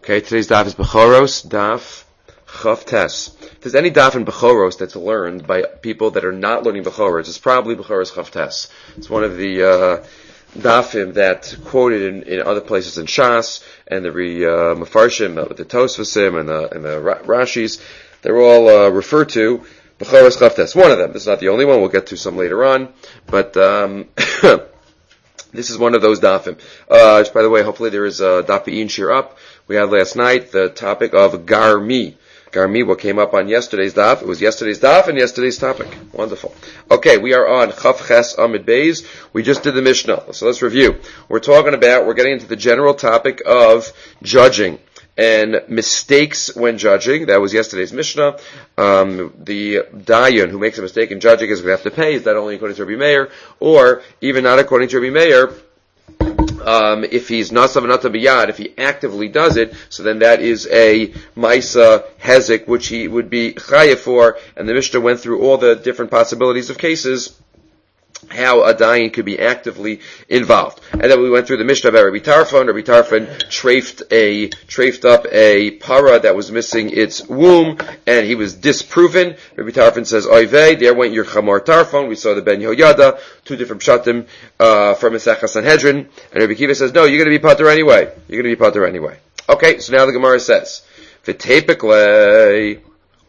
Okay, today's daf is Bechoros, daf Chav Tes. If there's any daf in Bechoros that's learned by people that are not learning Bechoros, it's probably Bechoros Chav Tes. It's one of the dafim that quoted in other places in Shas, and the Mefarshim, with the Tosfasim and the Rashis, they're all referred to Bechoros Chav Tes. One of them. This is not the only one. We'll get to some later on, but this is one of those dafim. Just by the way, hopefully there is a daf be'in shir up. We had last night the topic of Garmi. Garmi, what came up on yesterday's daf. It was yesterday's daf and yesterday's topic. Wonderful. Okay, we are on Chav Ches Amid Beis. We just did the Mishnah. So let's review. We're getting into the general topic of judging and mistakes when judging. That was yesterday's Mishnah. The Dayan who makes a mistake in judging is going to have to pay. Is that only according to Rabbi Meir? Or even not according to Rabbi Meir? If he's nasav nata biyad, if he actively does it, so then that is a maisa hezek, which he would be chayav for, and the Mishnah went through all the different possibilities of cases, how a dayan could be actively involved. And then we went through the Mishnah about Rabbi Tarfon. Rabbi Tarfon trafed up a para that was missing its womb, and he was disproven. Rabbi Tarfon says, Oivei, there went your Chamar Tarfon. We saw the Ben Yehoyada, two different pshatim, from Masechah Sanhedrin. And Rabbi Kiva says, no, you're going to be pater anyway. You're going to be pater anyway. Okay, so now the Gemara says, V'teipeklei,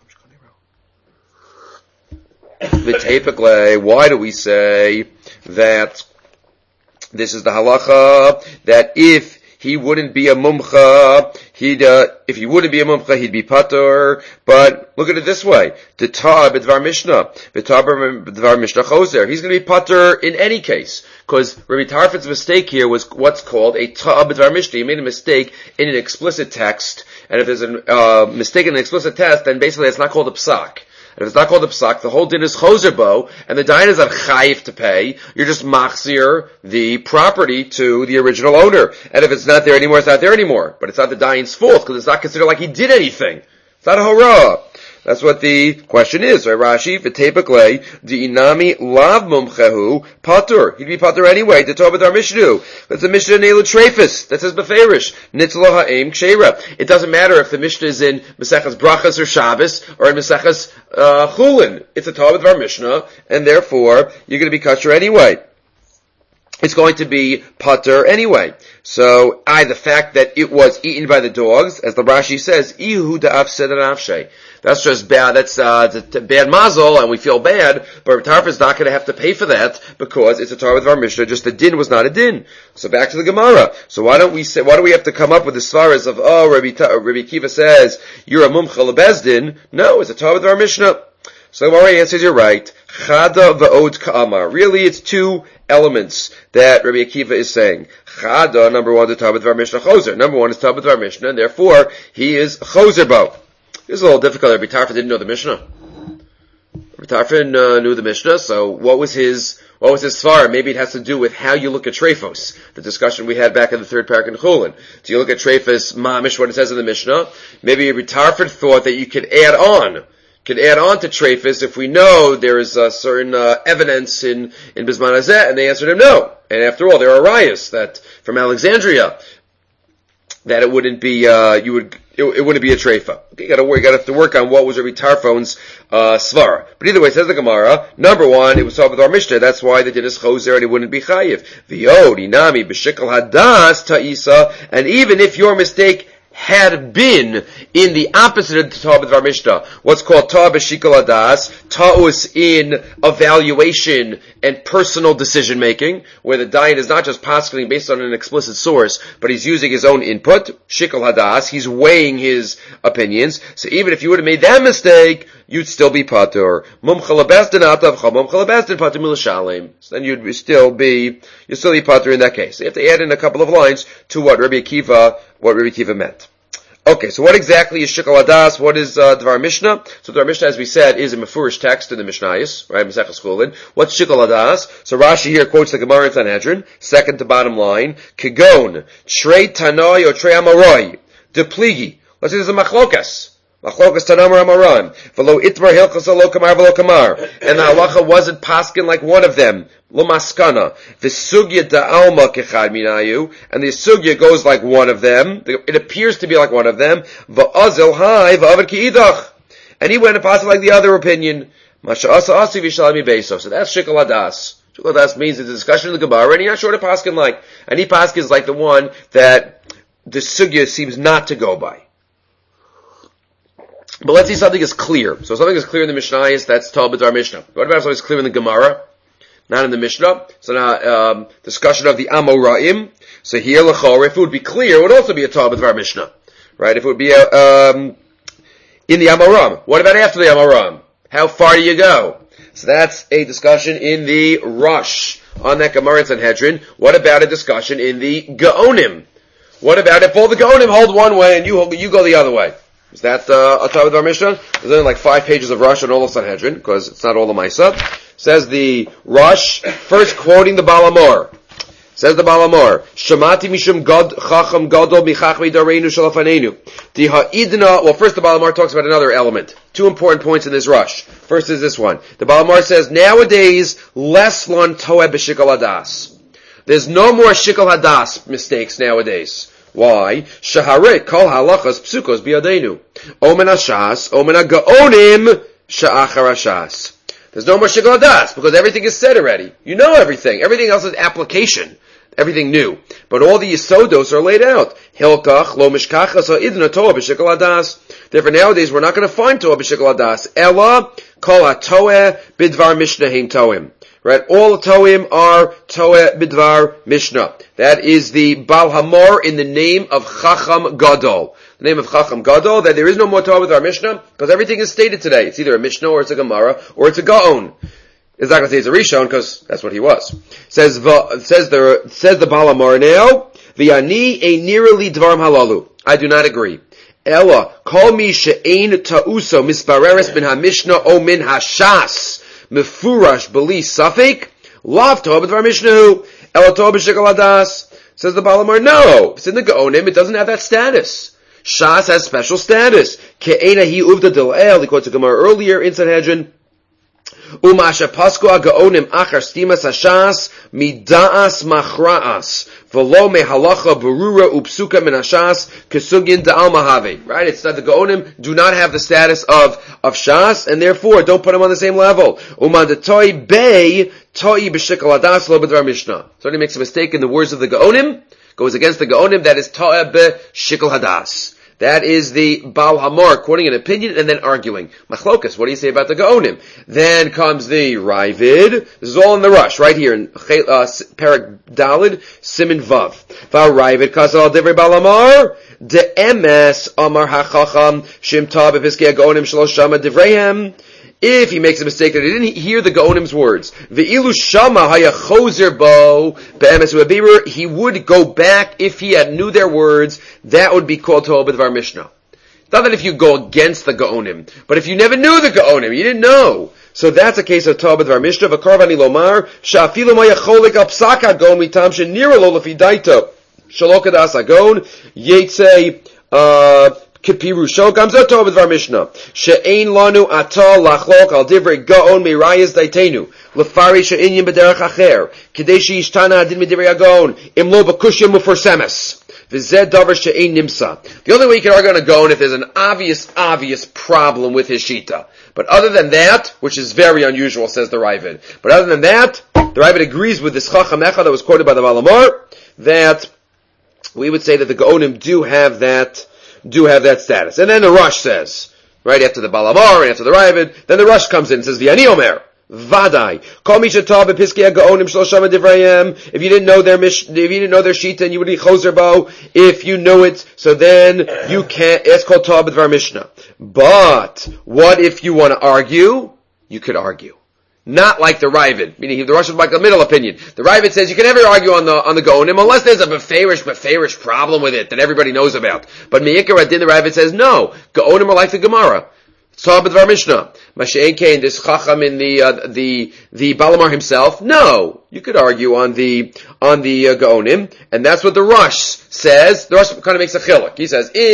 why do we say that this is the halacha, that if he wouldn't be a mumcha, he'd be pater? But look at it this way: the ta b'dvar mishnah, b'dvar mishnah choser. He's going to be pater in any case, because Rabbi Tarfon's mistake here was what's called a ta b'dvar mishnah. He made a mistake in an explicit text, and if there's a mistake in an explicit text, then basically it's not called a psak. If it's not called a psak, the whole din is choserbo, and the dayan is a chayiv to pay. You're just machzir the property to the original owner. And if it's not there anymore, it's not there anymore. But it's not the dayan's fault, because it's not considered like he did anything. It's not a hurrah. That's what the question is, right? Rashi, v'teipaklei, di'inami lav mumchehu, patur. He'd be patur anyway, to talk with our Mishnah. That's the Mishnah Neilu Trefus. That says beferish. Nitzlo ha'im kshera. It doesn't matter if the Mishnah is in Mesechas Brachas or Shabbos, or in Mesechas Chulin. It's a talk with our Mishnah, and therefore, you're going to be kosher anyway. It's going to be pater anyway. So, the fact that it was eaten by the dogs, as the Rashi says, ihu da'af sedanavshe. That's just bad, that's bad mazel, and we feel bad, but Tarf is not going to have to pay for that, because it's a tar with our Mishnah, just the din was not a din. So back to the Gemara. So why do we have to come up with the svaras of, Rabbi Kiva says, you're a mumcha lebezdin? No, it's a tar with our Mishnah. So the Gemara answers, you're right. Chada va'od ka'amar. Really, it's two elements that Rabbi Akiva is saying. Chada, number one, the tar with our Mishnah choser. Number one is tar with our Mishnah, and therefore, he is choser bo. This is a little difficult. Rabbi Tarfon didn't know the Mishnah. Rabbi Tarfon knew the Mishnah, so what was his svar? Maybe it has to do with how you look at Trefos. The discussion we had back in the third parak in Chulin. Do you look at Trefos mamish, what it says in the Mishnah? Maybe Rabbi Tarfon thought that you could add on to Trefos if we know there is a certain evidence in Bisman Hazeh, and they answered him no. And after all, there are rayas that from Alexandria that it wouldn't be it wouldn't be a treifa. Okay, you got to work on what was Rabbi Tarfon's svara. But either way, says the Gemara, number one, it was taught with our Mishnah. That's why the din is choser and it wouldn't be chayiv. V'yod inami b'shikol hadas ta'isa, and even if your mistake had been in the opposite of the Ta'ah B'dvar Mishnah, what's called Ta'ah B'shikol Hadas, Ta'us in evaluation and personal decision making, where the dayan is not just poskening based on an explicit source, but he's using his own input, Shikol Hadas, he's weighing his opinions. So even if you would have made that mistake, you'd still be patur. Mumcha lebezdin atavcha, mumcha lebezdin patur milashalim. So then you'd still be patur in that case. So you have to add in a couple of lines to what Rabbi Akiva meant. Okay, so what exactly is Shikol Hadas? What is Dvar Mishnah? So Dvar Mishnah, as we said, is a mefurish text in the Mishnayos, right? Mesechus Chulin. What's Shikol Hadas? So Rashi here quotes the Gemara in Sanhedrin, second to bottom line. Kigon, Trei Tanoi or Trei Amaroi, Depligi. Let's say there's a machlokas. Machlokas Tanamar Amaran. V'lo itmar hilchos lo kamar v'lo kamar. And the halacha wasn't paskin like one of them. Lo maskana. V'sugya da'alma kechad minayu. And the sugya goes like one of them. It appears to be like one of them. V'azil hai v'avad ki'idach. And he went and passed like the other opinion. Masha asa asi v'shalami beso. So that's shikol hadas. Shikol hadas means it's a discussion of the Gemara, and he's not sure to paskin like. And he paskins like the one that the sugya seems not to go by. But let's see something is clear. So something is clear in the Mishnah, that's Tal B'dvar Mishnah. What about something is clear in the Gemara? Not in the Mishnah. So now, discussion of the Amoraim. So here, L'chor, if it would be clear, it would also be a Tal B'dvar Mishnah. Right? If it would be in the Amoram. What about after the Amoram? How far do you go? So that's a discussion in the Rush on that Gemara in Sanhedrin. What about a discussion in the Gaonim? What about if all the Gaonim hold one way and you go the other way? Is that a Tal B'dvar Mishnah? There's only like 5 pages of Rush on all of Sanhedrin, because it's not all the Maisa. Says the Rush, first quoting the Balamor. Says the Balamor, Shamati mishum god chacham gadol michachmei dareinu shalafanenu. Well, first the Balamor talks about another element. 2 important points in this Rush. First is this one. The Balamor says, nowadays, less lon toeh b'shikol hadas. There's no more shikol hadas mistakes nowadays. Why? Shaharit kol halachas psukos biyadeinu. Omen hashas, omen hagaonim, sha'achar hashas. There's no more shikol hadas, because everything is said already. You know everything. Everything else is application. Everything new. But all the yisodos are laid out. Hilkach, lo mishkachas, ha'idna toah b'shikol hadas. Therefore nowadays we're not going to find toah b'shikol hadas. Ella, kol ha'toeh bidvar mishnahim toim. Right? All the Toim are Toeh Bidvar Mishnah. That is the Bal Hamor in the name of Chacham Gadol. The name of Chacham Gadol, that there is no more Toeh Bidvar Mishnah, because everything is stated today. It's either a Mishnah, or it's a Gemara, or it's a Gaon. It's not going to say it's a Rishon, because that's what he was. Says the Bal Hamor now, V'yani einirali dvarim halalu. I do not agree. Ella, kol mi she'ein ta'uso misbareres min ha-mishnah o min ha-shas. Mefurash beli safek lav toah b'dvar mishnahu el toah b'shikol hadas. Says the Balamar, no, it's in the Gaonim, it doesn't have that status. Shas has special status. Ke'ena hi uvda dil'el, he quotes a Gemara earlier in Sanhedrin. Umasha pasku ha-Gaonim achar stimas hashas mida'as machra'as v'lo mehalacha berura upsuka min hashas kesugin da'al mahave. Right? It's that the Gaonim do not have the status of Shas, and therefore don't put them on the same level. Umandatoi bei toi b'shikol hadas lo b'dvar mishnah. So he makes a mistake in the words of the Gaonim, goes against the Gaonim, that is toi b'shikol hadas. That is the Baal Hamor quoting an opinion and then arguing. Machlokas, what do you say about the Gaonim? Then comes the Ravid. This is all in the Rush, right here in Parak Dalid, Siman Vav. Val Ravid Kasal Divrei Baal Hamor de Emes Amar HaChacham Shimta B'Piskei Gaonim Shalosh Shama Divreihem. If he makes a mistake that he didn't hear the Gaonim's words, ve'ilu shama haya chozer bo be'emes u'abirur, he would go back if he had knew their words. That would be called toah b'dvar mishnah. Not that if you go against the Gaonim, but if you never knew the Gaonim, you didn't know. So that's a case of toah b'dvar mishnah. V'karvani lomar sha'afilu ma yacholik al psak hagon mitam shenira lo lefi daita shalok hadas hagon yetzei Kipirusho comes out toah b'dvar mishnah. She'ein lanu atah lachlok al divrei gaon meirayas daitenu lefari she'inyin b'derech acher k'dei she'ishtana adin midivrei hagon im lo b'kushya muforsemes v'zeh davar she'ein nimsa. The only way you can argue on a gaon if there's an obvious problem with his shita. But other than that, which is very unusual, says the Ravid. But other than that, the Ravid agrees with this Chacham Echad that was quoted by the Balamor, that we would say that the Gaonim do have that status. And then the Rush says, right after the Balamor and after the Ravid, then the Rush comes in and says, V'yani omer, Vadai, Kol mi shetah b'piskei ha'Gaonim shloshama divrayim. If you didn't know their shita, and you would be chozer bo. If you know it, so then you can't, it's called toah b'dvar mishnah. But, what if you want to argue? You could argue. Not like the Ravid, meaning the Rush is like a middle opinion. The Ravid says you can never argue on the Gaonim unless there's a beferish problem with it that everybody knows about. But Me'ikar Adin, the Ravid says no. Gaonim are like the Gemara. Toah b'dvar mishnah. Mashe'en kein, this Chacham in the Balamar himself. No, you could argue on the Gaonim, and that's what the Rush says. The Rush kind of makes a chiluk. He says if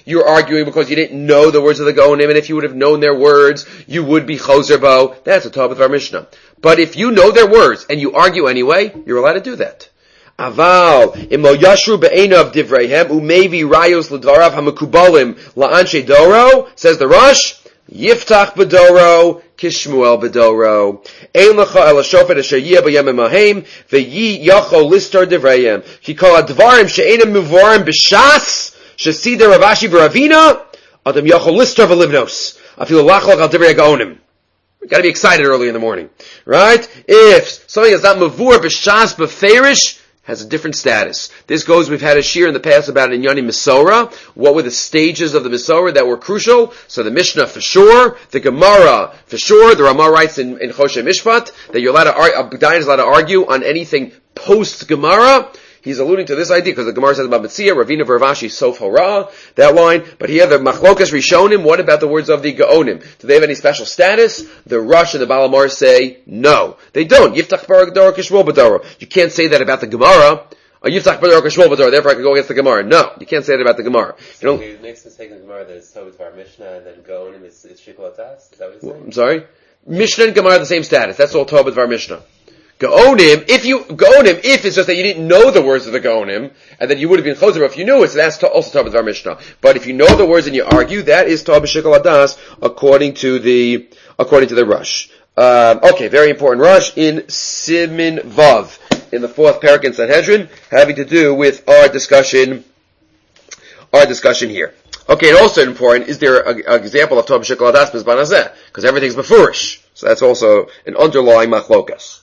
you're arguing because you didn't know the words of the Gaonim, and if you would have known their words, you would be choser bo. That's a top of our Mishnah. But if you know their words and you argue anyway, you're allowed to do that. Aval imo yashru be'enav divreihem umevi rayos l'dvarav hamakubalim la'anshe doro, says the Rosh, yiftach bedoro kishmuel bedoro ein lecha el hashofet asher yeh b'yamim hahem ve'yi yachol listar divreihem ki kol advarim she'enem muvarim b'shas shesider Ravashi v'Ravina adam yachol listar v'livnos afilu lachlach al divrei gaonim. We've got to be excited early in the morning, right? If something is not mavur b'shas b'ferish, has a different status. This goes, we've had a shir in the past about in Yoni Mesorah. What were the stages of the Mesorah that were crucial? So the Mishnah for sure, the Gemara for sure, the Ramah writes in Choshe Mishpat that you're allowed to Dayan is allowed to argue on anything post Gemara. He's alluding to this idea because the Gemara says about Metzia, Ravina Veravashi, Sof Hora, that line. But here the Machlokas Rishonim, what about the words of the Gaonim? Do they have any special status? The Rosh and the Balamar say no. They don't. Yiftach Barador Kishmol Badoro. You can't say that about the Gemara. Yiftach Barador Kishmol Badoro, therefore I can go against the Gemara. No, you can't say that about the Gemara. So he makes the mistake in the Gemara that it's Tobit Var Mishnah and then Gaonim is Shikol Atas? Is that what he's saying? I'm sorry? Mishnah and Gemara are the same status. That's all Tobit Var Mishnah. Gaonim, if it's just that you didn't know the words of the Gaonim, and then you would have been choser if you knew it, so that's also Tobit Var Mishnah. But if you know the words and you argue, that is Tobit Shikol Adas, according to the Rosh. Okay, very important Rosh in Simin Vav, in the fourth parak in Sanhedrin, having to do with our discussion here. Okay, and also important, is there an example of Tobit Shikol Adas Mizban Hazeh? Because everything's befurish. So that's also an underlying machlokas.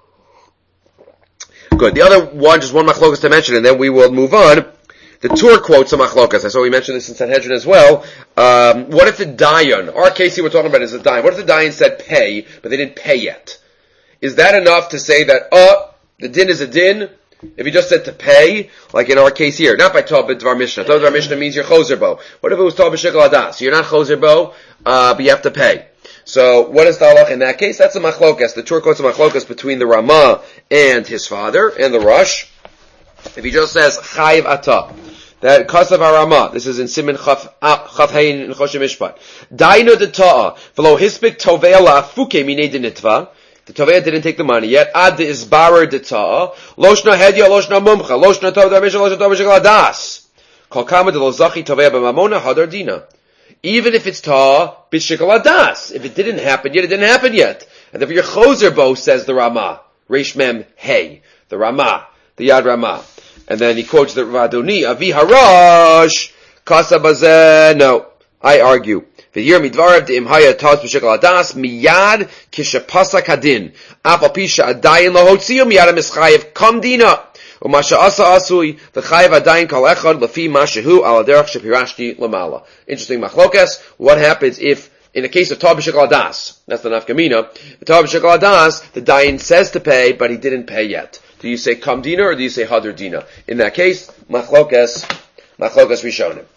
Good. The other one, just one machlokas to mention, and then we will move on. The Tur quotes a machlokas. I saw we mentioned this in Sanhedrin as well. What if the Dayan, our case here we're talking about is a Dayan. What if the Dayan said pay, but they didn't pay yet? Is that enough to say that, the din is a din? If he just said to pay, like in our case here, not by Tobit Dvar Mishnah. Tobit Dvar Mishnah means you're choser bo. What if it was Tobit Shikol Adas? You're not choser bo, but you have to pay. So, what is the halach in that case? That's a machlokas. The Tur quotes a machlokas between the Ramah and his father, and the Rosh. If he just says, chayiv ata, that kasav Ramah, this is in Siman Chaf Hein in Choshe Mishpat. Dainu de ta'a, v'lo hispik tovea la'afuke minei dinitva. The tovea didn't take the money yet. Ad de isbarer de ta'a, loshna hedya, loshna mumcha, loshna tov damisha, loshna tov shikol adas. Kol kama de lo zachi tovea b'mamona hadar dina. Even if it's ta b'shikol adas, if it didn't happen yet, it didn't happen yet. And therefore your choser bo, says the Ramah, Reish Mem Hey, the Ramah, the Yad Ramah, and then he quotes the Vadoni Avi Harash Kasa Bazeh. No, I argue. V'yir midvarav de'im haya tas b'shikol adas miyad kishapasa kadin afal pisha adayin lahotziu miyadamischayev kam dina. Umasha asa asui the chayiv adayin kol echad lefi mashahu ala derech shepirashti lamala. Interesting machlokas. What happens if, in the case of Tov B'Shikol Adas, that's the nafkamina, the Tov B'Shikol Adas, the dayan says to pay, but he didn't pay yet. Do you say kam dina or do you say hadar dina? In that case, machlokas rishonim.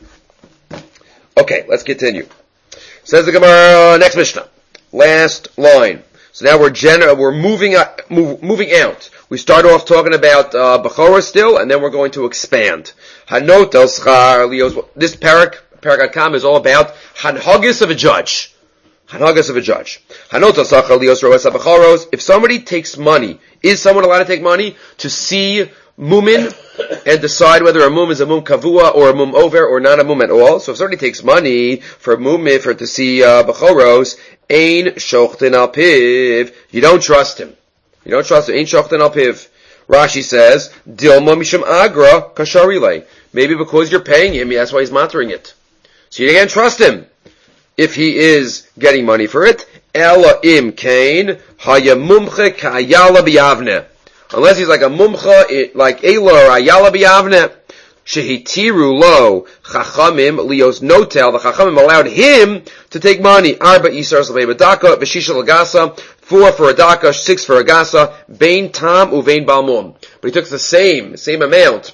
Okay, let's continue. Says the Gemara, next Mishnah, last line. So now we're moving out. We start off talking about Bechorah still, and then we're going to expand. Hanot el schar lios. This parak Kam is all about hanhagis of a judge. Hanhagis of a judge. Hanot el schar lios roes habechoros. If somebody takes money, is someone allowed to take money to see mumin and decide whether a mum is a mum kavua or a mum over or not a mum at all? So if somebody takes money for mumin to see bechoros, ein shochten al piv, you don't trust him. Ein shochten al piv. Rashi says, dilma misham agra kasharile. Maybe because you're paying him, that's why he's mantering it. So you can't trust him if he is getting money for it. Ela im kain haya mumche ka'ayala biyavne. Unless he's like a mumcha, like Ela or Ayala biyavne. Shehitiru lo chachamim lios notel. The chachamim allowed him to take money. Arba isar salvei badaka v'shisha l'gasa. 4 for a daka, 6 for a gasa. Vein tam uvein balmum. But he took the same amount.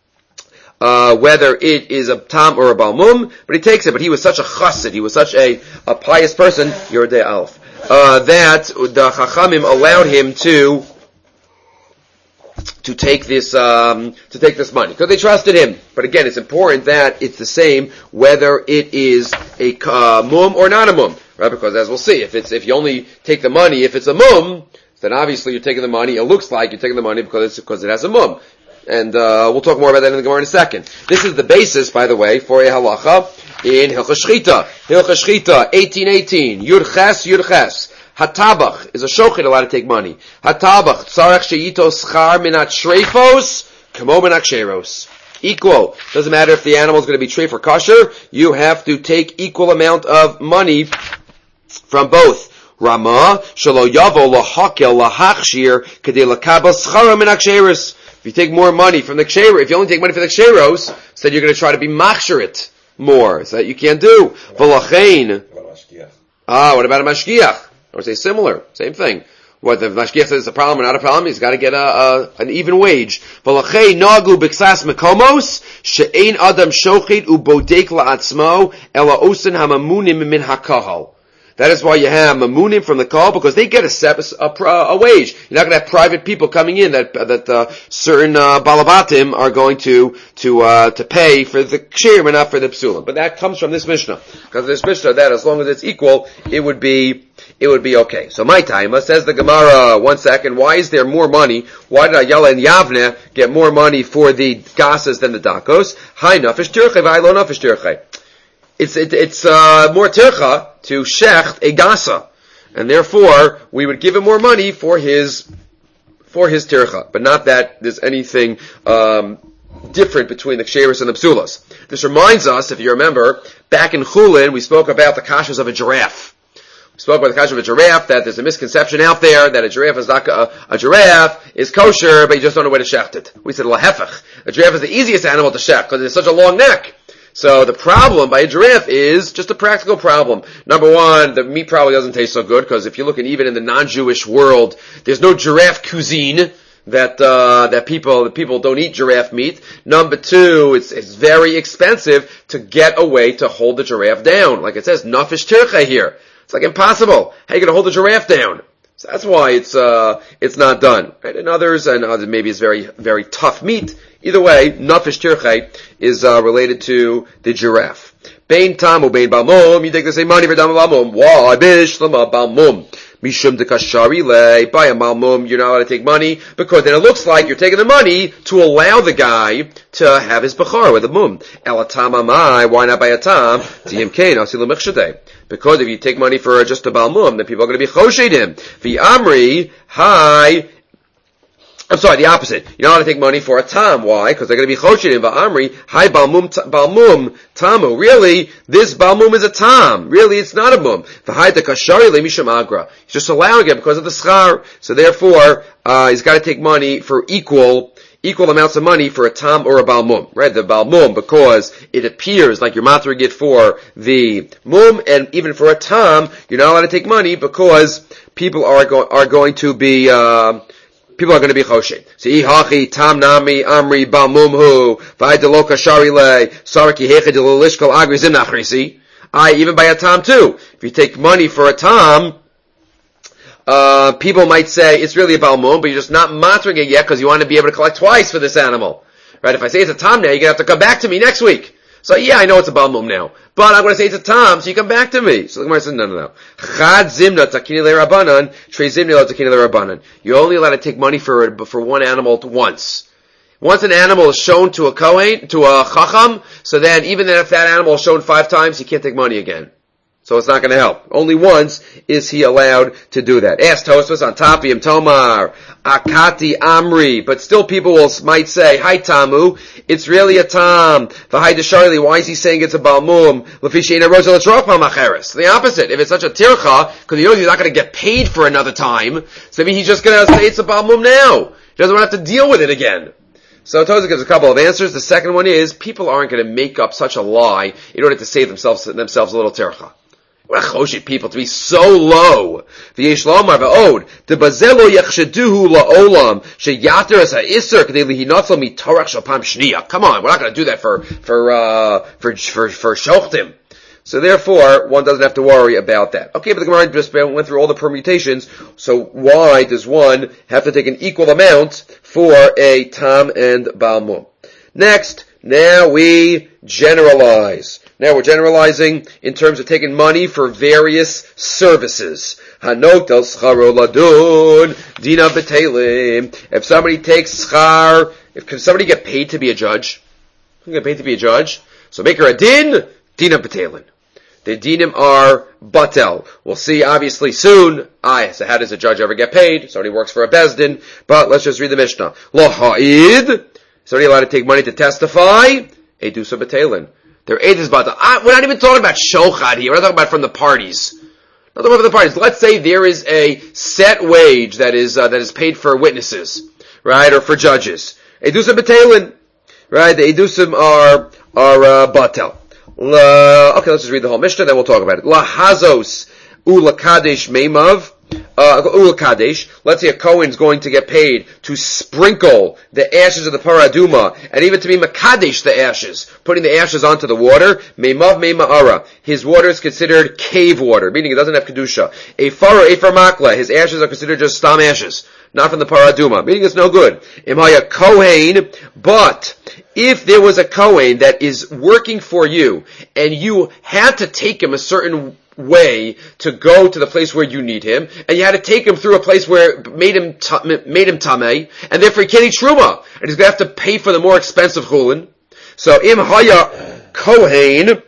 Whether it is a tam or a balmum, but he takes it. But he was such a chassid, he was such a pious person, Yordei Alf, that the chachamim allowed him to to take this money because they trusted him. But again, it's important that it's the same whether it is a mum or not a mum, right? Because as we'll see, if you only take the money if it's a mum, then obviously you're taking the money. It looks like you're taking the money because it has a mum, and we'll talk more about that in the Gemara in a second. This is the basis, by the way, for a halacha in Hilchos Shchita. Hilchos Shchita 18:18 Yud Ches. Hatabach is a shochet allowed to take money. Hatabach tzarech sheito schar minat shreifos kamo minat sheros. Equal. Doesn't matter if the animal is going to be treif or kosher. You have to take equal amount of money from both. Rama shelo yavo lahakel lahachshir kedei lakabel schara minat sheros. If you take more money from the ksheros, if you only take money from the ksheros, so then you're going to try to be machshir it more. So that you can't do. V'lachein. What about a mashgiach? Or say similar, same thing. What the mashgiach says is a problem or not a problem, he's got to get an even wage. V'lachei nagu b'ksas mekomos she'ein adam shochit ubodek la'atzmo ela osen hamamunim min hakahal. That is why you have mamunim from the kahal, because they get a wage. You're not going to have private people coming in that certain balabatim are going to pay for the kshirim and not for the psulim. But that comes from this Mishnah, because this Mishnah that as long as it's equal, it would be okay. So my time says the Gemara. 1 second. Why is there more money? Why did Ayala and Yavne get more money for the gasas than the dakos? Hi nafish tirchei, v'hai lo nafish tirchei. It's more tircha to shecht a gasa, and therefore we would give him more money for his tircha, but not that there's anything different between the ksheros and the psulas. This reminds us, if you remember, back in Chulin we spoke about the kashas of a giraffe. We spoke about the kasha of a giraffe, that there's a misconception out there that a giraffe is not a giraffe is kosher, but you just don't know where to shecht it. We said lahefech. A giraffe is the easiest animal to shecht because it has such a long neck. So the problem by a giraffe is just a practical problem. Number one, the meat probably doesn't taste so good, because if you look at even in the non-Jewish world, there's no giraffe cuisine that people don't eat giraffe meat. Number two, it's very expensive to get a way to hold the giraffe down. Like it says, nafish tircha here. It's like impossible. How are you going to hold the giraffe down? So that's why it's not done. Right? And others maybe it's very, very tough meat. Either way, nafish tirchei is related to the giraffe. Bein tam or bein balmum, you take the same money for dam balmum. Why? Bishlama balmum. Mishum de kashari le. By a balmum, you're not allowed to take money, because then it looks like you're taking the money to allow the guy to have his bachar with a mum. Elatam amai, why not by a tam? Tiyimkein, asilu mechshadei. Because if you take money for just a balmum, then people are going to be choshed him. V'amri, hi. I'm sorry, the opposite. You're not allowed to take money for a tam. Why? Because they're going to be choshed him. V'amri, hi balmum tamu. Really, this balmum is a tam. Really, it's not a mum. V'hai de kashari le misham agra. He's just allowing it because of the schar. So therefore, he's got to take money for equal amounts of money for a tam or a balmum, right? The balmum, because it appears like you're matering it for the mum, and even for a tam, you're not allowed to take money because people are going to be choshed. So ihachi tam nami amri balmum hu v'ai kashari le saraki heche de lishkol agri zim nachrisi. Even by a tam too. If you take money for a tam, people might say it's really a balmum, but you're just not matering it yet because you want to be able to collect twice for this animal. Right? If I say it's a tam now, you're going to have to come back to me next week. So yeah, I know it's a balmum now, but I'm going to say it's a tam, so you come back to me. So the Gemara says, no. Chad zimna takini le'rabanan, trei zimna lo takini le'rabanan. You're only allowed to take money for one animal once. Once an animal is shown to a kohen, to a chacham, so then even if that animal is shown 5 times, he can't take money again. So it's not going to help. Only once is he allowed to do that. Ask Tosfos on Tapiyim Tomar, Akati Amri, but still people might say, Hi Tamu, it's really a Tam. V'hai Desharli, why is he saying it's a Balmum? L'fisheina Rosa L'trochma Macheres. The opposite. If it's such a Tircha, because he knows he's not going to get paid for another time, so maybe he's just going to say it's a Balmum now. He doesn't want to have to deal with it again. So Tozer gives a couple of answers. The second one is, people aren't going to make up such a lie in order to save themselves a little Tircha. What a choshit people to be so low. V'yesh lomar v'od debazelo yachsheduhu la'olam sheyater as ha'isser k'dei lihinotzel mitorach shal pam shniya. Come on, we're not going to do that for shochtim. So therefore, one doesn't have to worry about that. Okay, but the Gemara just went through all the permutations, so why does one have to take an equal amount for a tam and baal mum? Next, now we generalize. Now we're generalizing in terms of taking money for various services. Hanot el scharo ladun dina betelim. If somebody takes schar, can somebody get paid to be a judge? Can get paid to be a judge? So make her a din, dina betelin. The dinim are batel. We'll see obviously soon. So how does a judge ever get paid? Somebody works for a bezdin. But let's just read the Mishnah. Lo ha'id. Somebody allowed to take money to testify? Edusa betelin. Their aid is batel. We're not even talking about shochad here. We're not talking about from the parties. Not talking about from the parties. Let's say there is a set wage that is paid for witnesses, right, or for judges. Edusa betelin. Right, the edusim are batel. Okay, let's just read the whole Mishnah, then we'll talk about it. La hazos ula kadesh meimav. Ula kadesh. Let's say a Kohen's going to get paid to sprinkle the ashes of the paraduma, and even to be makadesh the ashes, putting the ashes onto the water. Meimav meima'ara. His water is considered cave water, meaning it doesn't have kedusha. Efer makla. His ashes are considered just stam ashes, not from the paraduma, meaning it's no good. Imhaya Kohen, but if there was a Kohen that is working for you, and you had to take him a certain way to go to the place where you need him, and you had to take him through a place where made him tamei, and therefore he can't eat truma, and he's going to have to pay for the more expensive chulin. So imhaya Kohen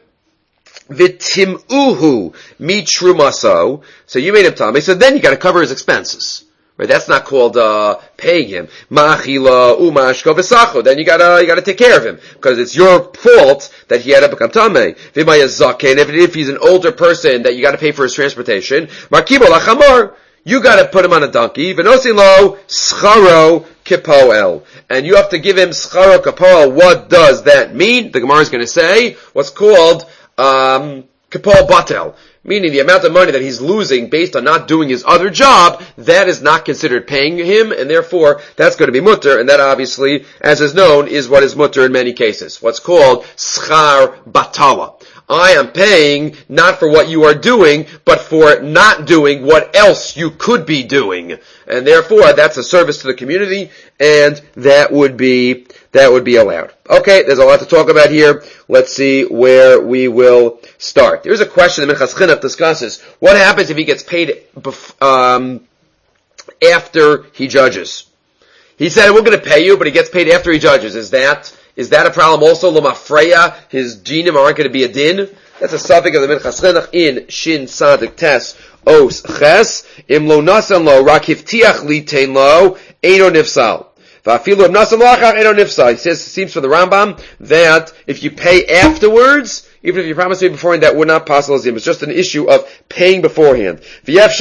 v'timuhu mi trumaso. So you made him tamei, so then you got to cover his expenses. Right, that's not called paying him. Ma'achila umashko v'sacho. Then you gotta take care of him because it's your fault that he had to become tamei. V'mayazaken. If he's an older person, that you got to pay for his transportation. Markibo lachamor. You got to put him on a donkey. V'nosilo scharo kipoel. And you have to give him scharo kipoel. What does that mean? The Gemara is going to say what's called kipoel batel. Meaning the amount of money that he's losing based on not doing his other job, that is not considered paying him, and therefore that's going to be mutter, and that obviously, as is known, is what is mutter in many cases. What's called schar batala. I am paying not for what you are doing, but for not doing what else you could be doing. And therefore, that's a service to the community, and that would be allowed. Okay, there's a lot to talk about here. Let's see where we will start. There's a question that Minchas Chinuch discusses. What happens if he gets paid after he judges? He said, we're going to pay you, but he gets paid after he judges. Is that a problem also? L'mafreya, his dinim aren't going to be a din? That's a suffix of the Minchas Chinuch in Shin Sadik Tes Os Ches. Im lo nasan lo, rak hiftiach li tein lo, eino nifsal. It says, it seems from the Rambam that if you pay afterwards, even if you promise to pay beforehand, that would not possible as him. It's just an issue of paying beforehand. So that's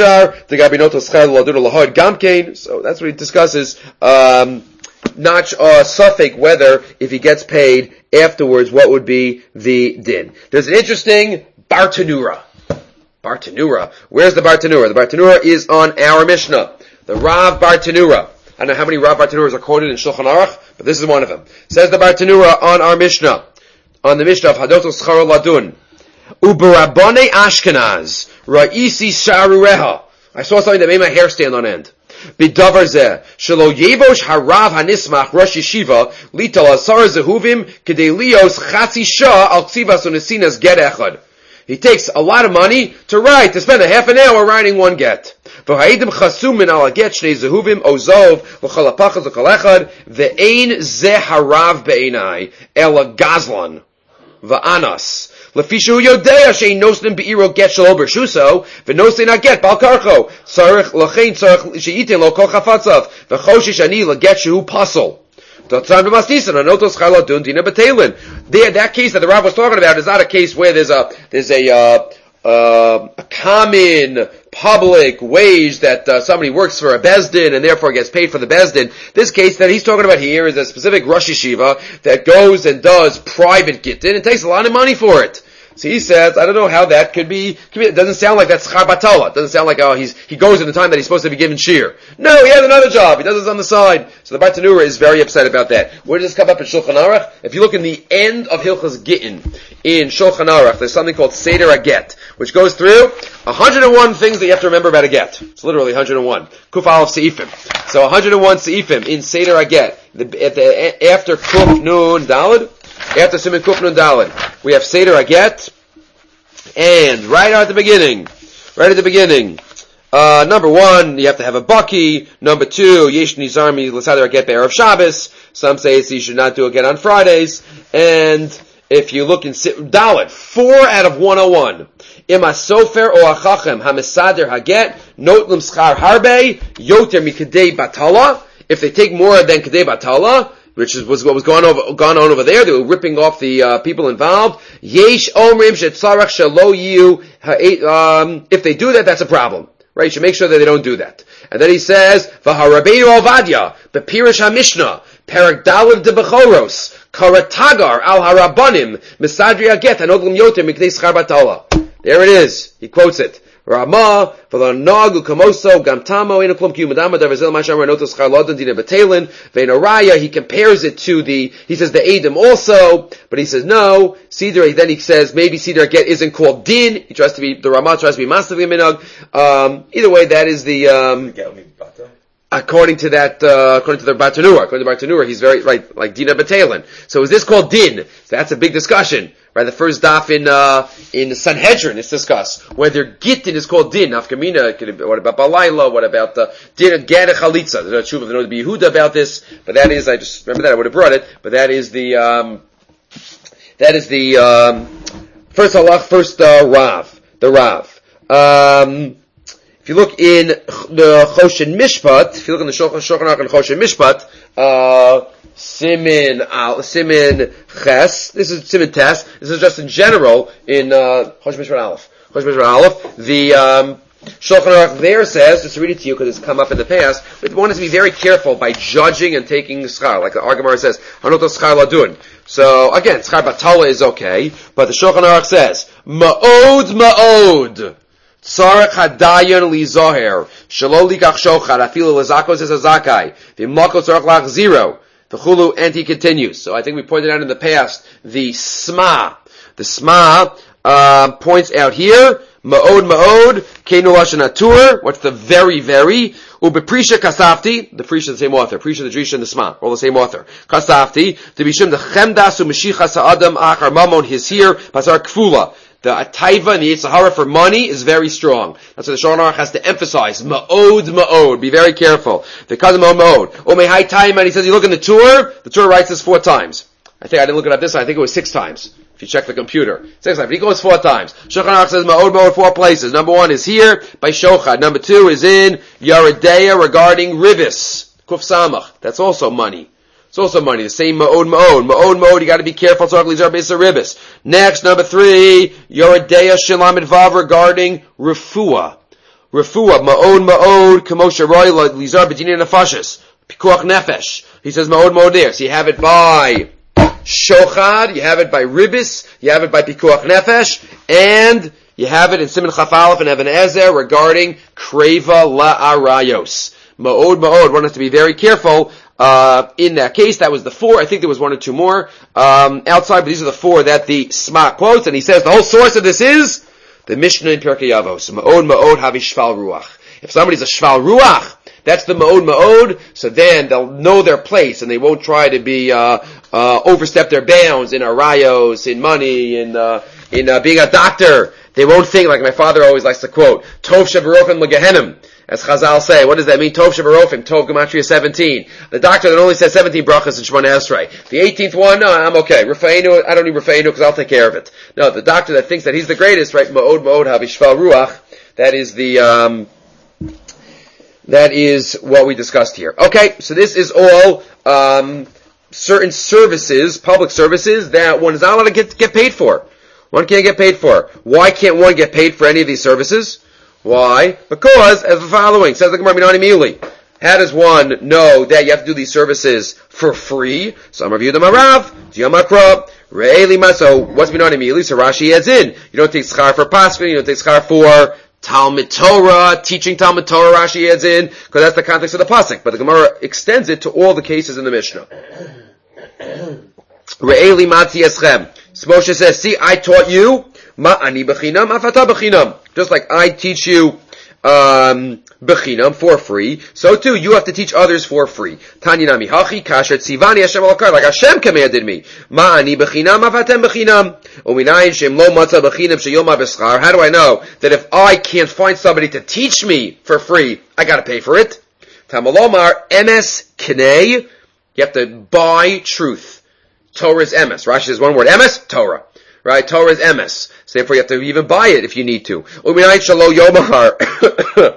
what he discusses. Not suffix whether if he gets paid afterwards, what would be the din. There's an interesting Bartanura. Bartanura. Where's the Bartanura? The Bartanura is on our Mishnah. The Rav Bartanura. I don't know how many Rav Bartanuras are quoted in Shulchan Aruch, but this is one of them. Says the Bartanura on our Mishnah, on the Mishnah of Hadotos Scharo Ladun. Uberabone Ashkenaz, Ra'isi Sharureha. I saw something that made my hair stand on end. Bidavar zeh, shelo yevosh harav hanismach Rosh Yeshiva, lital asar zehuvim, kedei lios chasi shah al ksivas unesinas get echad. He takes a lot of money to spend a half an hour writing one get. V'ha'idim chasumin ala get shnei zehuvim ozov v'chalapachas v'chalechad ve'ein zeh harav be'enai ela gazlan v'anas. Lefishu yodea she'in nosnim be'iro get shelo bershuso v'nosnin ha-get bal karcho tzarech l'chein tzarech she'itin lo kol chafatzav v'choshish ani l'get shehu pasol. That case that the Rav was talking about is not a case where there's a common public wage that somebody works for a bezdin and therefore gets paid for the bezdin. This case that he's talking about here is a specific Rosh Yeshiva that goes and does private gittin and takes a lot of money for it. So he says, I don't know how that could be. It doesn't sound like that's schar batala. It doesn't sound like he goes in the time that he's supposed to be given shear. No, he has another job. He does this on the side. So the Bartanura is very upset about that. Where does this come up in Shulchan Aruch? If you look in the end of Hilchos Gittin in Shulchan Aruch, there's something called Seder HaGet, which goes through 101 things that you have to remember about a get. It's literally 101. Kuf Aleph Seifim. So 101 Seifim in Seder HaGet. After Kuf Nun Daled, after Siman Kuf Nun Daled, we have Seder HaGet, and right at the beginning, number one, you have to have a baki. Number two, Yesh Nizarmi L'Seder HaGet Be'erev Shabbos. Some say you should not do a get on Fridays. And if you look in Dalet, 4 out of 101. Ima Sofer o Achachem HaMesader HaGet Not Lim Schar Harbe Yoter Mikadei Batala. If they take more than Kadei Batala, which was what was going on over there, they were ripping off the people involved. Yesh Omrim Shetzarach Shelo Yu. If they do that, that's a problem. Right? You should make sure that they don't do that. And then he says, V'harabeinu Ovadia, Bepirish HaMishnah, Perak Daled de Bechoros, Karatagar al Harabanim, Mesadri Aget, Anodlim Yoter, Miknei Schar Batala. There it is. He quotes it. Rama, V'lanagu Kamoso, Gamtamo, Enoklum Kiumadama, Davazil Masham, Ranotos Charlodon, Dina Batelin, Veinaraya, he compares it to he says the Edom also, but he says no, Seder, then he says maybe Seder Get isn't called Din, the Rama tries to be massively Minag. Either way, that is according to the Bartanura, he's very, right, like Dina Batelin. So is this called Din? So that's a big discussion. Right, the first daf in Sanhedrin is discussed whether Gittin is called Din. Nafkamina, what about Balayla? What about Din Gana Chalitza? There's no Tshuva of the Yehuda about this, but that is, I just remember that I would have brought it, but that is the first Rav, the Rav. If you look in the Choshen Mishpat, if you look in the Shulchan Aruch and Choshen Mishpat, Simin Ches. This is Simin Tes. This is just in general in Choshen Mishpat Aleph. The Shulchan Aruch there says, just to read it to you because it's come up in the past, but one has to be very careful by judging and taking schar. Like the Argamar says, Hanotos schar ladun. So again, schar batala is okay, but the Shulchan Aruch says, Ma'od. Tzarech hadayan li zoher. Shelo likach shochad. Afilu lezakos is a zakai. V'imlako tzarech lach 0. The chulu, and he continues. So I think we pointed out in the past, the Sma points out here, Ma'od, Keinu Lashon Atur, what's the very, Ubeprisha Kasafti, the Prisha the same author, Prisha the Drisha and the Sma, all the same author. Kasafti, to be shim the Chemdas U'Mashicha Sa'adam Achar Mamon his here, Pasar Kfula. The Ataiva and the Yitzhahara for money is very strong. That's what the Shulchan Aruch has to emphasize. Ma'od. Be very careful. The Kazim Ma'od. Omei time, and he says, you look in the Torah writes this 4 times. I didn't look it up this time, I think it was 6 times. If you check the computer. 6 times. But he goes 4 times. Shulchan Aruch says Ma'od 4 places. Number 1 is here, by Shochad. Number 2 is in Yeridea regarding Rivis. Kuf Samach. That's also money. It's also money. The same ma'od. You got to be careful. Next, number 3, Yoredeya Shilamid Vav regarding refuah. Ma'od, Kamosha Roy, Lizar Bedini Nefashis. Pikuach Nefesh. He says ma'od there. So you have it by Shochad, you have it by Ribis, you have it by Pikuach Nefesh, and you have it in Siman Chaf Aleph and Even Ezer regarding Kreva La'arayos. Ma'od. One has to be very careful. In that case, that was the 4. I think there was 1 or 2 more outside, but these are the 4 that the Sma quotes, and he says the whole source of this is the Mishnah in Pirkei Avos. Ma'od havi shval ruach. If somebody's a shval ruach, that's the ma'od, so then they'll know their place, and they won't try to be overstep their bounds in arayos, in money, in being a doctor. They won't think, like my father always likes to quote, Tov shevarofim legehenim. As Chazal say, what does that mean? Tov Shevarofim, Tov Gematria 17. The doctor that only says 17 brachas in Shemona Esrei. The 18th one, no, I'm okay. Rafa'inu, I don't need Rafa'inu because I'll take care of it. No, the doctor that thinks that he's the greatest, right? Ma'od havi shval ruach. That is what we discussed here. Okay, so this is all, certain services, public services that one is not allowed to get paid for. One can't get paid for. Why can't one get paid for any of these services? Why? Because, as the following, says the Gemara Minani Miuli, How does one know that you have to do these services for free? Some review them Arav, Jiyamakra, Re'elima. So what's been on immediately? So Rashi adds in. You don't take schar for paskin, you don't take schar for Talmud Torah, teaching Talmud Torah, Rashi adds in, because that's the context of the pasuk. But the Gemara extends it to all the cases in the Mishnah. Re'eli mati eschem. So Moshe says, see, I taught you, ma'ani b'chinam, afata b'chinam. Just like I teach you, b'chinam, for free, so too, you have to teach others for free. Tanya nami hachi, kasher tzivani Hashem alakar, like Hashem commanded me. Ma'ani b'chinam, afatem b'chinam. Uminayin shem lo matza b'chinam sheyoma b'schar. How do I know that if I can't find somebody to teach me for free, I gotta pay for it? Tamalomar, emes kinei, you have to buy truth. Torah is emes. Rashi says one word, emes, Torah. Right? Torah is emes. So therefore you have to even buy it if you need to. Uminayin shelo yomahar.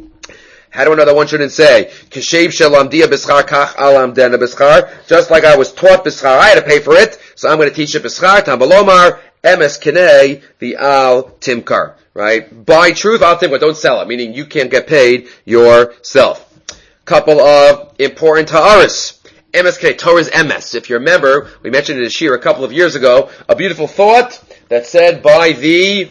How do I know that one shouldn't say, Keshev shelamdiya b'schar kach alamdena b'schar? Just like I was taught b'schar, I had to pay for it, so I'm going to teach it b'schar. Tambalomar, emes kinei, the al timkar. Right? Buy truth, al timkar, don't sell it, meaning you can't get paid yourself. Couple of important ta'aris. MSK, Torah is MS. If you remember, we mentioned in the Shir a couple of years ago, a beautiful thought that said by the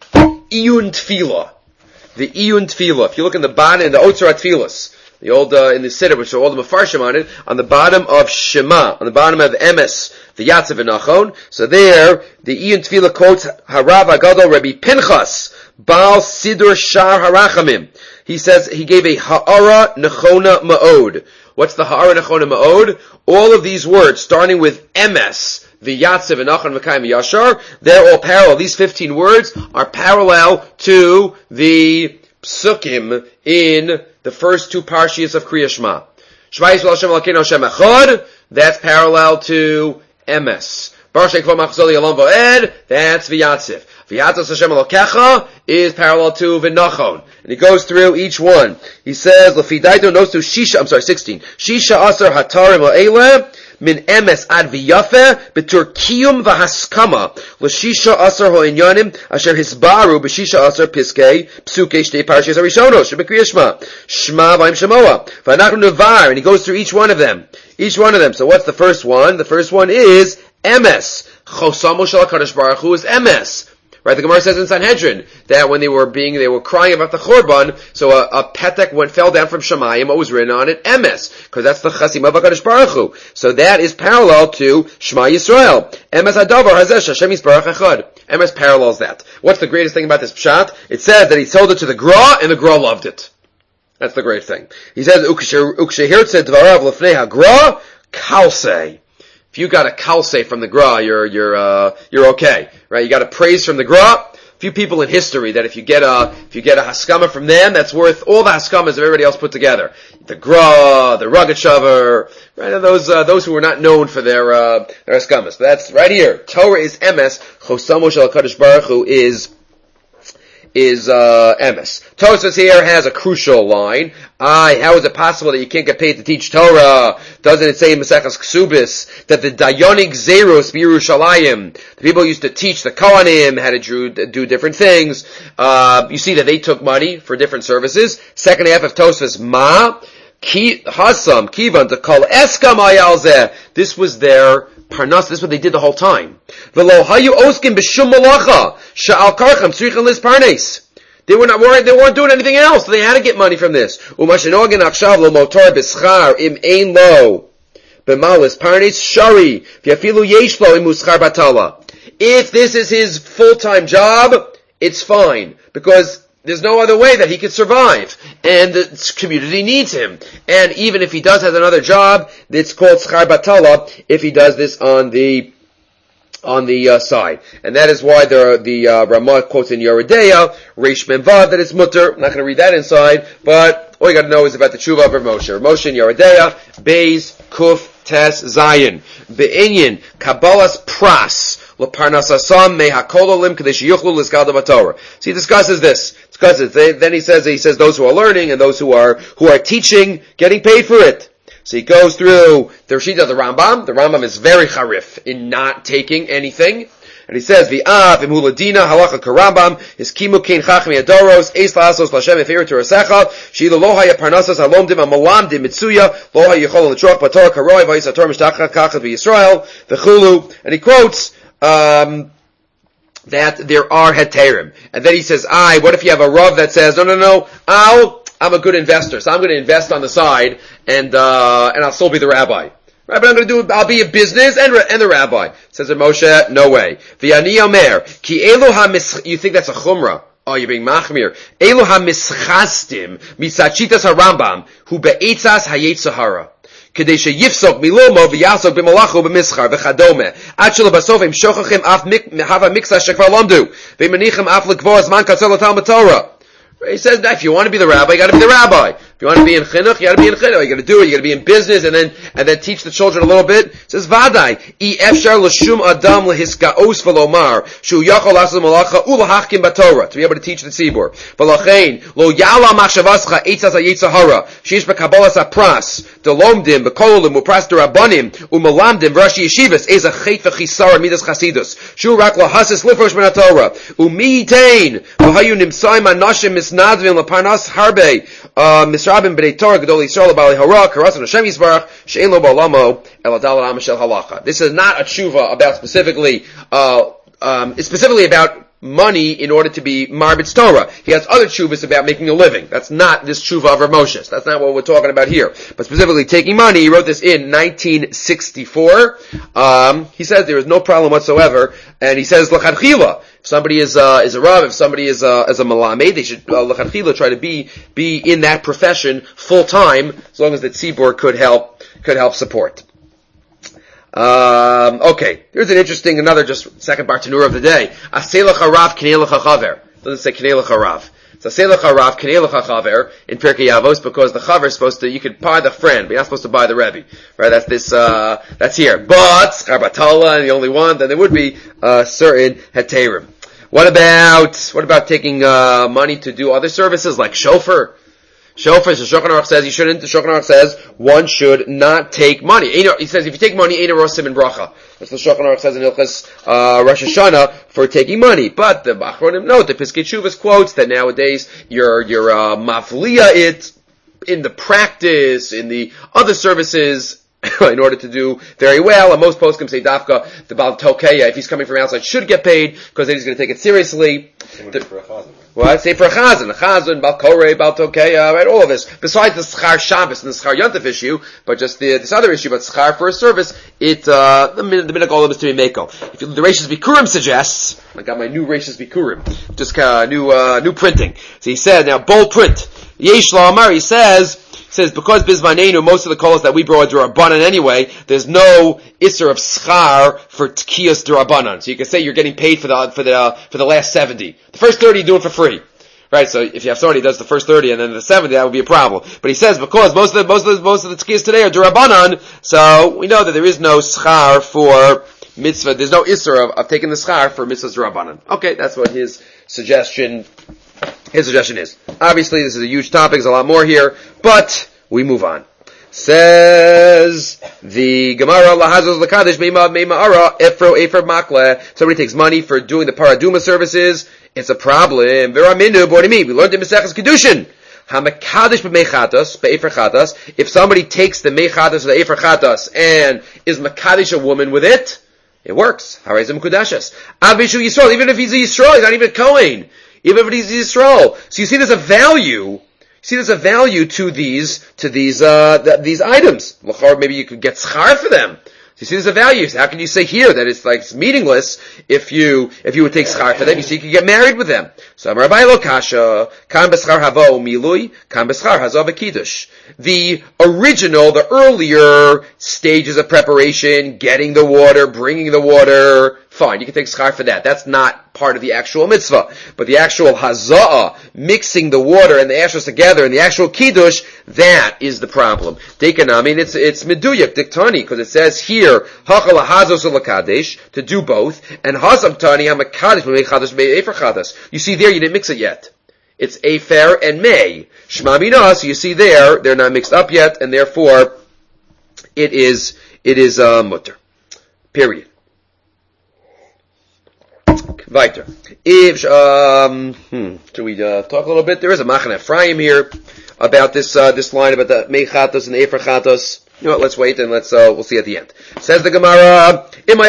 Iyun Tefillah. The Iyun Tefillah. If you look in the bottom, in the Otzar Tefillas, the old, in the Siddur, which are all the Mefarshim on it, on the bottom of Shema, on the bottom of MS, the Yatzav and Nachon. So there, the Iyun Tefillah quotes Harav Agadol Rabbi Pinchas, Baal Siddur Shar Harachamim. He says, he gave a Ha'ara Nechona Ma'od. What's the Ha'ara Nechona Ma'od? All of these words, starting with MS, the Yatziv, and Nachon, V'kayim, Yashar, they're all parallel. These 15 words are parallel to the Psukim in the first two Parshias of Kriya Shema. Shema Yisrael Hashem Elokeinu Hashem Echad, that's parallel to MS. Baruch Shekvo Machzoli Yalom Vo'ed, that's V'yatziv. V'yatzos Hashem Elokecha is parallel to V'nachon. And he goes through each one. He says, L'fidaito knows to 16. Shisha Asar Hatarim Ha'ele, min emes ad v'yafe, betur kiyum v'haskama, l'shisha asar ho'inyanim, asher hisbaru b'shisha asar piskei, psuke shtei parashas harishonos, shebekriya shma, shma v'im shemoa, v'anachnu nevar, and he goes through each one of them. So what's the first one? The first one is emes. Chosamo shel HaKadosh Baruch Hu is emes. Right, the Gemara says in Sanhedrin that when they were crying about the Chorban, so a petek fell down from Shemayim, what was written on it? Emes, because that's the Chasim of HaKadosh Baruch Hu. So that is parallel to Shema Yisrael. Emes Adavar Hazesh Hashem Yisbarach Echad. Emes parallels that. What's the greatest thing about this pshat? It says that he sold it to the Gra, and the Gra loved it. That's the great thing. He says, Ukshehirtze Dvarav Lefnei HaGra, Kalsei. If you got a kalse from the Gra, you're okay, right? You got a praise from the Gra. Few people in history that if you get a haskama from them, that's worth all the haskamas of everybody else put together. The Gra, the Rogachover, right? And those who were not known for their haskamas. But that's right here. Torah is emes. Chosamo shel HaKadosh Baruch Hu is emes. Tosfos here has a crucial line. How is it possible that you can't get paid to teach Torah? Doesn't it say in Maseches Ksubis that the Dayanik Zerus B'Yerushalayim, the people used to teach the Kohanim how to do different things. You see that they took money for different services. Second half of Tosfos, Hasam, Kivan, to call Eskam Ayalzeh. This was their Parnas, this is what they did the whole time. V'lo hayu oskim b'shum malacha, sha'al karcham tzrichan lis parnes. They weren't doing anything else, so they had to get money from this. U'mashenogin achshav lo motor b'schar im ein lo, b'malis parnes shari, v'yafilu yesh lo im uschar batala. If this is his full-time job, it's fine, because there's no other way that he could survive. And the community needs him. And even if he does have another job, it's called schar batala if he does this on the side. And that is why the Ramah quotes in Yoredeya, Reish Memvav, that it's mutter. I'm not going to read that inside, but all you got to know is about the tshuva of Moshe. Moshe in Yoredeya, Beis, Kuf, Tes, Zayin, Be'inyin, Kabbalas Pras, L'parnasasam mehakololim kadesh yuchlu l'skada b'Torah. So he discusses this. Then he says those who are learning and those who are teaching, getting paid for it. So he goes through the Rashida of the Rambam. The Rambam is very charif in not taking anything. And he says, V'av imuladina halacha karambam, his kimu kein chachmi adoros, eis la'asos l'Hashem efer turasecha, she'ila lo haya parnasas halomdim amalamdim mitsuya, lo haya yichol l'troch bator karoi v'yis ator mishtachach kachat v'Yisrael, v'chulu. And he quotes, that there are heterim. And then he says, what if you have a Rav that says, no, I'm a good investor, so I'm going to invest on the side, and I'll still be the rabbi. Right, but I'll be a business and the rabbi. Says Moshe, no way. V'yani omer, ki elu you think that's a chumrah. Oh, you're being machmir. Elu ha-mischastim, misachitas ha-rambam, hu be'etzas ha-yetzahara. כדי שיפסוק מלומו ויעסוק במלאכו במסחר וכדומה עד שלבסוף הם שוכחים אף מהווה מקצה שכבר למדו והם מניחים אף לקבוע זמן קצר לתלמוד תורה. He says that if you want to be the rabbi, you got to be the rabbi. If you want to be in chinuch, you got to be in chinuch. You got to do it. You got to be in business, and then teach the children a little bit. It says vaday efshar l'shum adam lehiskaos v'lomar shu yachol asel malacha ulahachkim batorah, to be able to teach the tzibur. V'lachein lo yala machshavascha eitzas hayetzahara sheish b'kabalas apras delomdim b'kololim upras derabanim umalamdim v'rashi yeshivas ez a chet v'chisar midas chasidus shu rak lahasis lifrosh min haTorah umitain v'hayu nimsaim anashim Nadvin Laparnas Harbe Misrabim B'nei Torah Gedol Yisrael B'alei Hara Karasan Hashem Yisbarach She'en Lo Ba'olamo El Adal Am Shel Halacha. This is not a tshuva about specifically about money in order to be Marbitz Torah. He has other tshuvas about making a living. That's not this tshuva of Rav Moshe. That's not what we're talking about here. But specifically taking money, he wrote this in 1964. He says there is no problem whatsoever, and he says l'chadchila. If somebody is a Rav, if somebody is a Malamed, they should l'chadchila try to be in that profession full time, as long as the tzibur could help support. Okay, here's an interesting, another just second bartanura of the day. Aseh lecha Rav, knei lecha chaver. Doesn't say knei lecha Rav. It's aseh lecha Rav, knei lecha chaver in Pirkei Avos, because the chaver is supposed to, you could buy the friend, but you're not supposed to buy the Rebbe. Right, that's here. But, schar batala, and the only one, then there would be, certain heterim. What about taking, money to do other services, like shofar? Shofar, so Shulchan Aruch says you shouldn't. The Shulchan Aruch says one should not take money. He says if you take money, ain't a rosim in bracha. That's what Shulchan Aruch says in Hilchos Rosh Hashanah for taking money. But the Achronim note, the Piskei Teshuvos quotes that nowadays you're mafliya it in the practice, in the other services, in order to do very well. And most poskim say dafka, the Baal Tokeya, if he's coming from outside, should get paid, because then he's going to take it seriously. What? Say for a chazan, Baal Korei, Baal Tokeya, right? All of this. Besides the schar Shabbos and the schar Yontif issue, but just this other issue, but schar for a service, the minhag olam is to be meko. If the Reishis Bikurim suggests, I got my new Reishis Bikurim, just new printing. So he said, now bold print. Yesh La'amar, he says because bizmanenu, most of the calls that we brought are derabanan anyway, there's no isser of schar for tkiyas derabanan. So you can say you're getting paid for the last 70. The first 30 you do it for free. Right, so if you have somebody who does the first 30 and then the 70, that would be a problem. But he says because most of the tkiyas today are derabanan, so we know that there is no schar for mitzvah, there's no isser of taking the schar for mitzvahs derabanan. Okay, that's what his suggestion is. Obviously, this is a huge topic. There's a lot more here, but we move on. Says the Gemara, Lahazos Lakadesh Meima Ara Efro Efer Makle. Somebody takes money for doing the Paraduma services. It's a problem. Veraminu, what do you mean? We learned in Maseches Kedushin. Hamakadesh b'meichatas, be'efer chatas. If somebody takes the meichatas or the efer chatas and is makadesh a woman with it, it works. Harizim Kudashas. Abishu Yisrael, even if he's a Yisrael, he's not even a Kohen. Even if he's Yisrael. So you see there's a value. To these items. Maybe you could get schar for them. So you see there's a value. So how can you say here that it's meaningless if you would take schar for them? You see you could get married with them. So Rabbi Lokasha, kan beschar havo milui, kan beschar hazav kiddush. The earlier stages of preparation, getting the water, bringing the water, fine, you can take schar for that. That's not part of the actual mitzvah. But the actual haza'ah, mixing the water and the ashes together, and the actual kiddush, that is the problem. It's meduyak, diktani, because it says here, hachal hazos l'kadesh, to do both, and hazamtani hamakadesh b'meichadesh b'eferchadas. You see there, you didn't mix it yet. It's Efer and May. Shema Minah, so you see there, they're not mixed up yet, and therefore, it is mutter. Period. Weiter. If, should we talk a little bit? There is a Machan Ephraim here about this line about the Meichatos and the Ephrachatos. You know what, let's wait and we'll see at the end. Says the Gemara,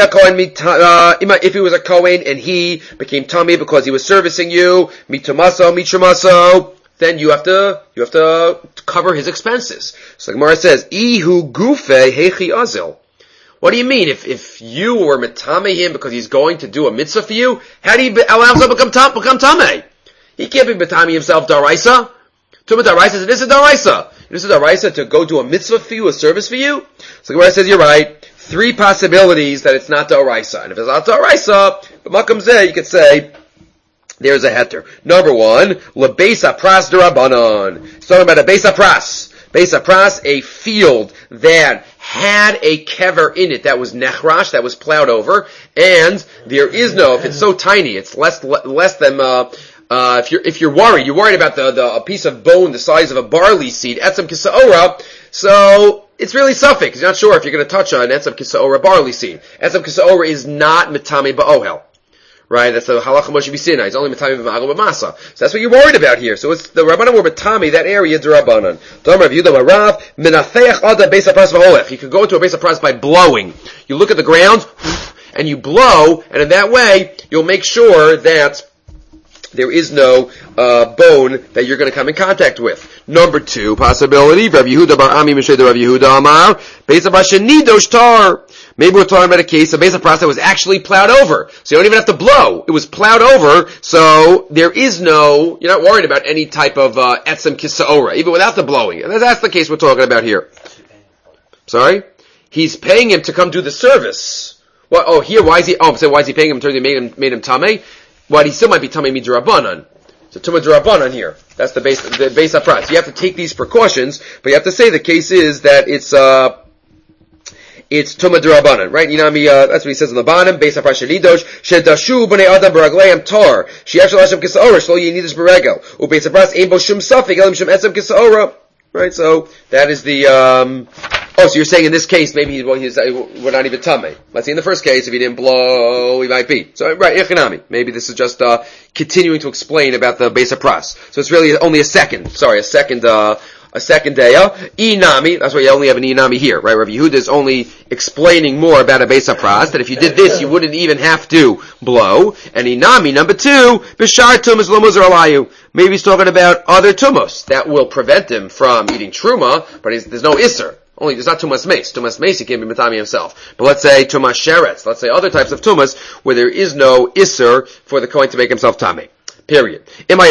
if he was a Kohen and he became Tummy because he was servicing you, Mitumaso, then you have to cover his expenses. So the Gemara says, Ihu Gufe Hechi Azil. What do you mean? If you were Mitame him because he's going to do a mitzvah for you, how do you allow himself to become Tame? He can't be Mitame himself Daraisa. Tumah Daraisa, it is a Daraisa. It is a Daraisa to go do a mitzvah for you, a service for you. So the Gemara says, you're right. 3 possibilities that it's not Daraisa. And if it's not Daraisa, but Makam Zeh, you could say, there's a heter. Number 1, Lebeisa Pras Darabanan. It's talking about a Beisa Pras. Beisa Pras, a field that had a kever in it that was nechrash, that was plowed over, and there is no, if it's so tiny, it's less than, if you're worried about a piece of bone the size of a barley seed, etzem kisaora, so it's really suffix, because you're not sure if you're going to touch an etzem kisaora barley seed. Etzem kisaora is not mitame ba'ohel. Right? That's the halacha Moshe B'Sinai. It's only mitame b'magel b'masa. So that's what you're worried about here. So it's the Rabbanan were mitame, that area, d'Rabbanan. Dom Rav Yehuda Barav, minafeach ada beis hapras v'holech. You could go to a beis hapras by blowing. You look at the ground, and you blow, and in that way, you'll make sure that there is no bone that you're going to come in contact with. Number 2 possibility, Rav Yehuda Bar Ami Mishay Rav Yehuda Amar, Beis HaBashenidosh Tar. Maybe we're talking about a case of Beis HaPras that was actually plowed over. So you don't even have to blow. It was plowed over, so there is no, you're not worried about any type of etzem kisaora, even without the blowing. And that's the case we're talking about here. Sorry? He's paying him to come do the service. Well, why is he paying him until he made him tameh? Well, he still might be tamei midrabanan. So tumah drabanan here. That's the base hapras. You have to take these precautions, but you have to say the case is that it's tumah drabanan, right? That's what he says on the bottom. Base hapras shelidosh shedashu bnei adam baragleim tar. She'ashal hashem kisaora shlo yinidus beregel. Ubeis hapras ein bo shum safik elim shum etzem kisaora. Right? So that is the. So you're saying in this case maybe we're not even tamei. Let's see in the first case if he didn't blow, he might be. So right, ichinami. Maybe this is just continuing to explain about the Beis HaPras. So it's really only a second daya. Inami, that's why you only have an inami here, right? Rav Yehuda is only explaining more about a Beis HaPras, that if you did this, you wouldn't even have to blow. And inami, number 2, b'shar tumas lo muzar alayu. Maybe he's talking about other tumos that will prevent him from eating truma, but there's no isser. Only there's not tumas mace. Tumas mace he can't be mitami himself. But let's say tumas sheretz. Let's say other types of tumas where there is no isser for the kohen to make himself tamei. Period.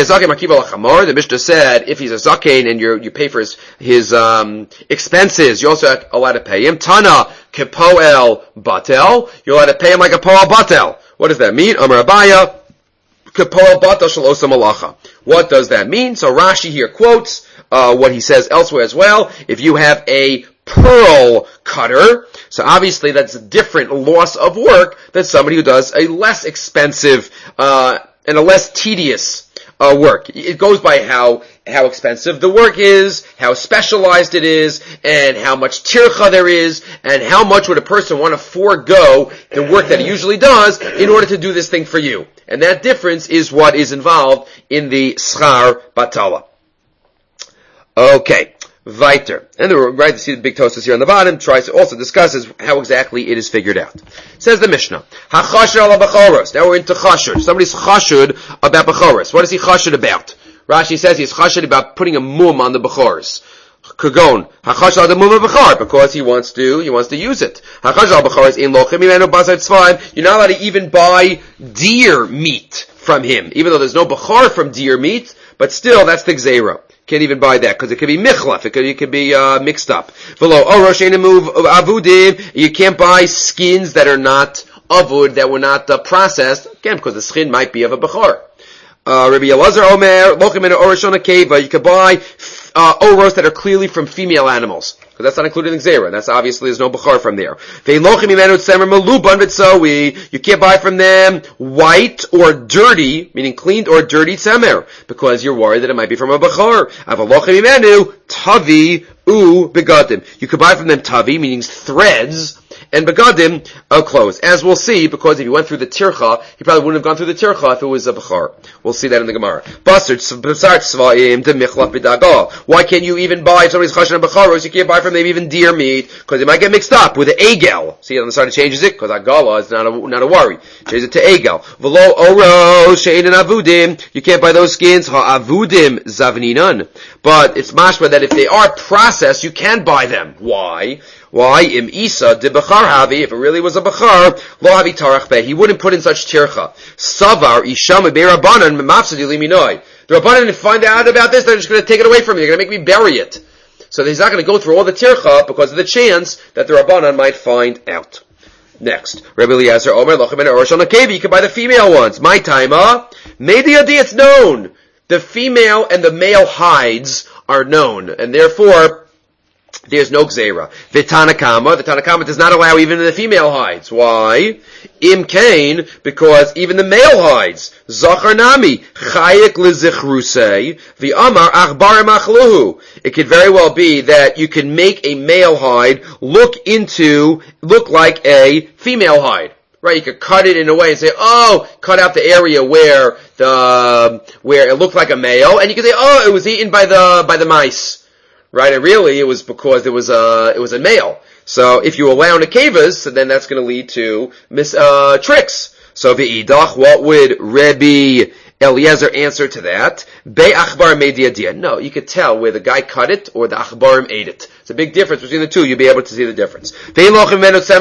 The Mishnah said if he's a zaken and you pay for his expenses, you're also allowed to pay him. Tana kepoel batel. You're allowed to pay him like a poel batel. What does that mean? Amar Abaya kepoel batel shalosa malacha. What does that mean? So Rashi here quotes what he says elsewhere as well. If you have a pearl cutter, so obviously that's a different loss of work than somebody who does a less expensive and a less tedious work. It goes by how expensive the work is, how specialized it is, and how much tircha there is, and how much would a person want to forego the work that he usually does in order to do this thing for you. And that difference is what is involved in the schar batala. Okay. Weiter. And right, you see the big tosas here on the bottom, tries to also discusses how exactly it is figured out. Says the Mishnah, HaChashud ala Bechoros. Now we're into Chashud. Somebody's Chashud about Bechoros. What is he Chashud about? Rashi says he's Chashud about putting a mum on the Bechoros. Kagon, HaChashud ala mum Bechor, because he wants to use it. HaChashud ala Bechoros in Lochim imenu basar tzvaim. You're not allowed to even buy deer meat from him, even though there's no Bechor from deer meat, but still that's the Gzeira. Can't even buy that because it could be michlaf. It could be mixed up. Below orosh avudim. You can't buy skins that are not avud, that were not processed. Again, because the skin might be of a bechor. Rabbi Elazar Omer lochim in orosh on a keva. You could buy oros that are clearly from female animals. Because that's not included in Xera. That's obviously, there's no Bechor from there. You can't buy from them white or dirty, meaning cleaned or dirty Tzemer, because you're worried that it might be from a Bechor. Tavi u begadim. You could buy from them Tavi, meaning threads, and begadim clothes. As we'll see, because if you went through the tircha, he probably wouldn't have gone through the tircha if it was a bechar. We'll see that in the Gemara. Why can't you even buy, if somebody's chashan and becharos, you can't buy from them even deer meat, because it might get mixed up with the egel. See, on the side it changes it, because agala is not a worry. Changes it to egel. V'lo oro she'ein avudim, you can't buy those skins, ha'avudim zavninan. But it's mashma that if they are processed, you can buy them. Why? Im isa de bechar havi, if it really was a bechar, lo havi tarach beh, he wouldn't put in such tircha. Savar isham be'rabanan memafsadi liminoi. The rabbanan find out about this, they're just going to take it away from me, they're going to make me bury it. So he's not going to go through all the tircha because of the chance that the rabbanan might find out. Next, Rabbi Eliezer Omer lochem and Orosh on a cave, you can buy the female ones. My timer, maybe it's known. The female and the male hides are known, and therefore, there's no gzeira. The Tanakama does not allow even the female hides. Why? Im kain, because even the male hides. Zachar nami, chayek lezichrusei, v'amar achbar machluhu. It could very well be that you can make a male hide look like a female hide. Right, you could cut it in a way and say, cut out the area where it looked like a male, and you could say, it was eaten by the mice. Right, and really it was because it was a male. So if you allow nekevas, then that's going to lead to tricks. So v'idach, what would Rabbi Eliezer answer to that? Be achbar mediadia. No, you could tell where the guy cut it or the achbarim ate it. It's a big difference between the two. You'll be able to see the difference. You don't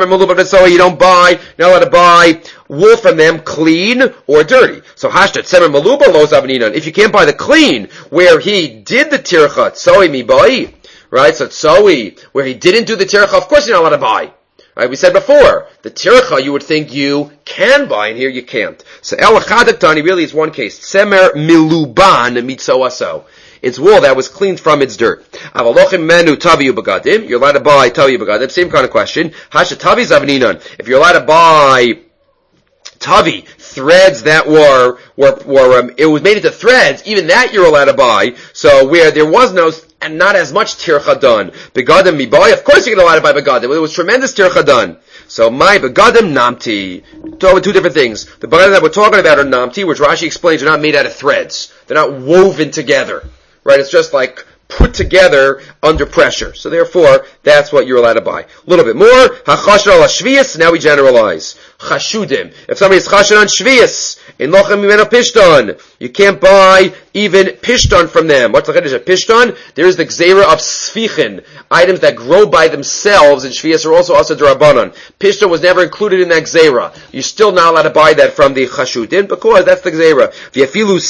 buy, you're not allowed to buy wool from them clean or dirty. So hashtat semer maluba lo zavninan. If you can't buy the clean, where he did the tircha, tsoi mi bai. Right, so tsoi, where he didn't do the tircha, of course you're not allowed to buy. Right, we said before, the tircha you would think you can buy, and here you can't. So el chadaktani really is one case. Semer miluban mitzoaso. It's wool that was cleaned from its dirt. Avalochim menu taviu bagadim. You're allowed to buy taviu bagadim. Same kind of question. Hasha tavi zavninan. If you're allowed to buy tavi, threads that were it was made into threads, even that you're allowed to buy. So where there was no, and not as much tircha done. Begadim mibai, of course you're allowed to buy begadim. There was tremendous tircha done. So my begadim namti. Talking about two different things. The begadim that we're talking about are namti, which Rashi explains are not made out of threads. They're not woven together. Right? It's just like put together under pressure. So therefore, that's what you're allowed to buy. A little bit more. Hachashon al shviyas. Now we generalize. Chashudim. If somebody is chashan on shviyas, in lochem mimeno pishton, you can't buy even pishton from them. What's the chiddush of pishton? There is the gzeira of sfichin. Items that grow by themselves in shviyas are also d'Rabbanan. Pishton was never included in that gzeira. You're still not allowed to buy that from the chashudim because that's the gzeira. V'yafilu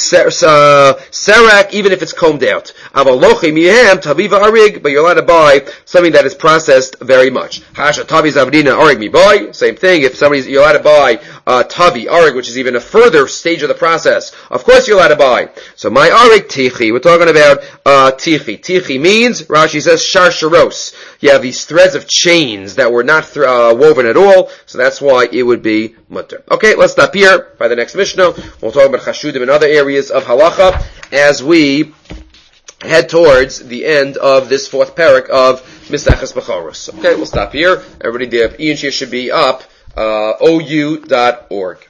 serak, even if it's combed out. Avalochim yihem taviva arig, but you're allowed to buy something that is processed very much. Hasha tavi zavdina arig mi boy. Same thing. If you're allowed to buy tavi arig, which is even a further stage of the process. Of course you're allowed to buy. So my arig tichi. We're talking about tichi. Tichi means, Rashi says, sharsharos. You have these threads of chains that were not woven at all, so that's why it would be mutter. Okay, let's stop here. By the next Mishnah, we'll talk about chashudim and other areas of halacha as we head towards the end of this fourth parak of Misachas Becharos. Okay, we'll stop here. Everybody, the Ian should be up, ou.org.